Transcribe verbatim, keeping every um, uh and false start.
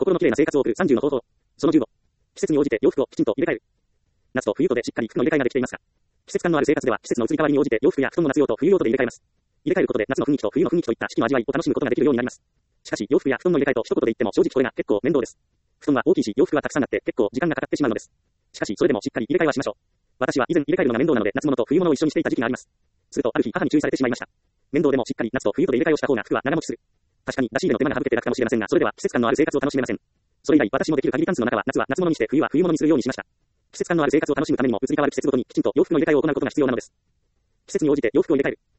心の綺麗な生活を送るさんじゅうの方法。そのじゅうご。季節に応じて洋服をきちんと入れ替える。夏と冬とでしっかり服の入れ替えができていますか？季節感のある生活では季節の移り変わりに応じて洋服や布団の夏用と冬用とで入れ替えます。入れ替えることで夏の雰囲気と冬の雰囲気といった四季の味わいを楽しむことができるようになります。しかし洋服や布団の入れ替えと一言で言っても正直これが結構面倒です。布団は大きいし洋服はたくさんあって結構時間がかかってしまうのです。しかしそれでもしっかり入れ替えはしましょう。私は以前入れ替えるのが面倒なので夏物と冬物を一緒にしていた時期があります。するとある日母に注意されてしまいました。面倒でもしっかり夏と冬とで入れ替えをした方が服は長持ちする。確かに出し入れの手間が省けて楽かもしれませんが、それでは季節感のある生活を楽しめません。それ以来私もできる限りタンスの中は夏は夏物にして冬は冬物にするようにしました。季節感のある生活を楽しむためにも移り変わる季節ごとにきちんと洋服の入れ替えを行うことが必要なのです。季節に応じて洋服を入れ替える。